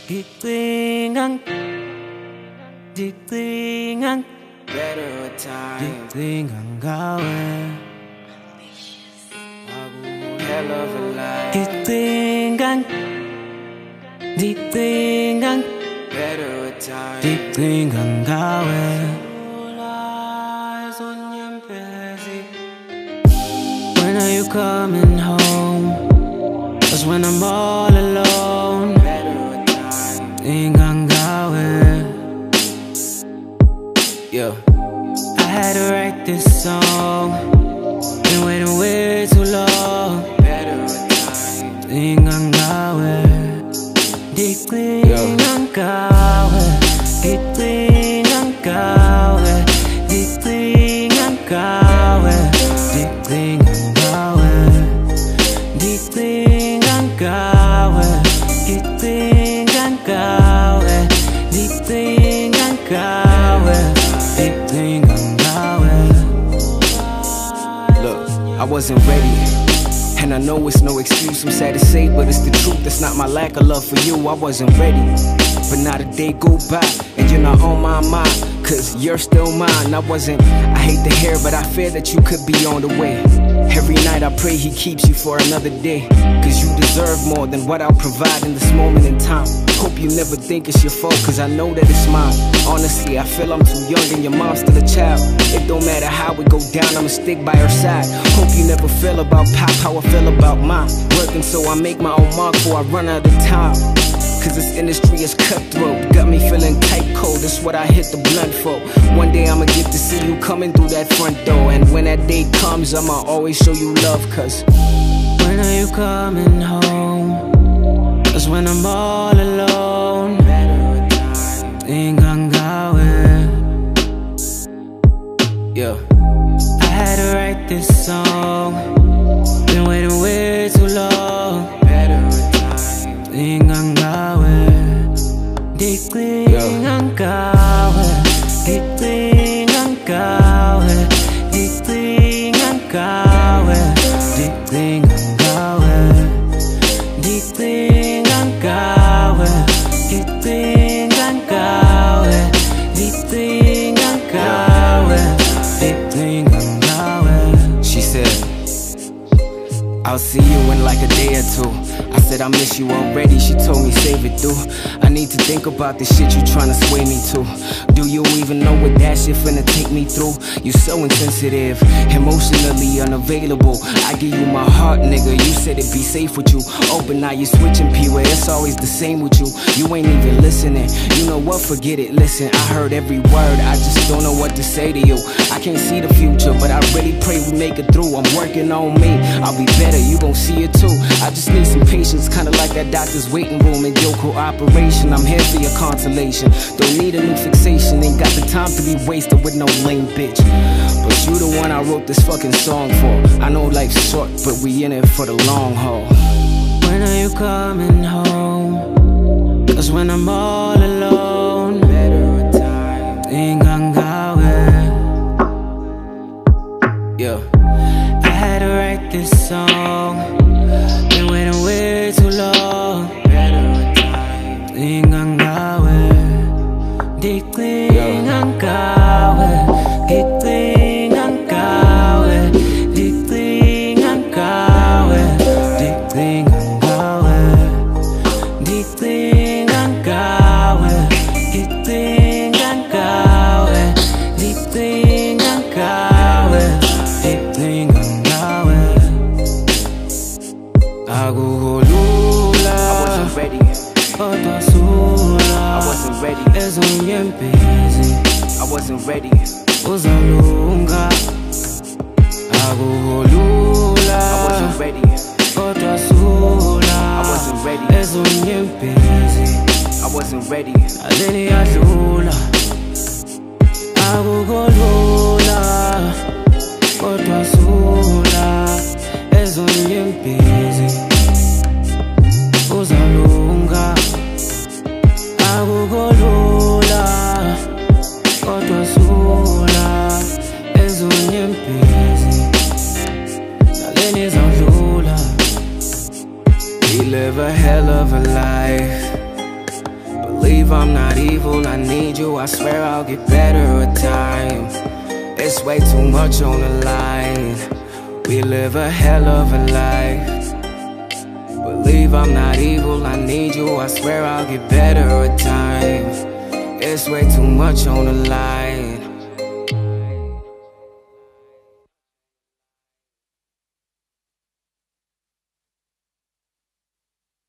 Ngicinganga better time. Ngicinganga ngawe. Hell of a life. Ngicinganga better time. Ngicinganga ngawe. When are you coming home? 'Cause when I'm all alone, ngicinganga ngawe. Yo, I had to write this song. Been waiting way too long. Ngicinganga ngawe. Ngicinganga ngawe. Ngicinganga ngawe. Ngicinganga ngawe. Ngicinganga ngawe. Ngicinganga ngawe. Ngicinganga ngawe. Ngicinganga ngawe. Ngicinganga ngawe. Look, I wasn't ready, and I know it's no excuse, I'm sad to say, but it's the truth. It's not my lack of love for you, I wasn't ready. But not a day go by, and you're not on my mind, 'cause you're still mine. I hate to hear, but I fear that you could be on the way. Every night I pray he keeps you for another day, 'cause you deserve more than what I'll provide in this moment in time. Hope you never think it's your fault, 'cause I know that it's mine. Honestly, I feel I'm too young and your mom's still a child. It don't matter how it go down, I'ma stick by her side. Hope you never feel about pop how I feel about mine. Working so I make my own mark before I run out of time. 'Cause this industry is cutthroat, got me feeling tight cold, that's what I hit the blunt for. One day I'ma get to see you coming through that front door, and when that day comes, I'ma always show you love. 'Cause when are you coming home? 'Cause when I'm all alone, ngicinganga ngawe. Yo, I had to write this song. Been waiting way too long. Ngicinganga ngawe. Ngicinganga ngawe. Ngicinganga ngawe. Ngicinganga ngawe. Ngicinganga ngawe. Ngicinganga ngawe. Ngicinganga ngawe. Ngicinganga ngawe. Ngicinganga ngawe. She said, I'll see you in like a day or two. I said I miss you already, she told me save it through. I need to think about the shit you tryna sway me to. Do you even know what that shit finna take me through? You so insensitive, emotionally unavailable. I give you my heart, nigga, you said it'd be safe with you. Oh, but now you switching P-way, it's always the same with you. You ain't even listening, you know what, forget it, listen. I heard every word, I just don't know what to say to you. I can't see the future, but I really pray we make it through. I'm working on me, I'll be better, you gon' see it too. I just need some patience, kinda like that doctor's waiting room in your cooperation. I'm here for your consolation, don't need a new fixation. Ain't got the time to be wasted with no lame bitch. But you the one I wrote this fucking song for. I know life's short, but we in it for the long haul. When are you coming home? 'Cause when I'm all alone, ngicinganga ngawe. Yo, I had to write this song. Been waiting way too long. Ngicinganga ngawe. Ngicinganga ngawe. Ngicinganga ngawe. Ngicinganga ngawe. Ngicinganga ngawe. Ngicinganga ngawe. Ngicinganga ngawe. Ngicinganga ngawe. Ngicinganga ngawe. Akukholula, I wasn't ready. Kodwa sula, I wasn't ready. Ezunyembezi, I wasn't ready. Uzalunga, akukholula, I wasn't ready. Kodwa sula, I wasn't ready. Ezunyembezi, I wasn't ready. Aleni yadlula, akukholula, kodwa sula, ezunyembezi. Uzalunga, akukholula, kodwa sula, ezunyembezi. Naleni zadlula. We live a hell of a life, Believe I'm not evil, I need you, I swear I'll get better with time. It's way too much on the line. We live a hell of a life. Believe I'm not evil, I need you, I swear I'll get better with time. It's way too much on the line.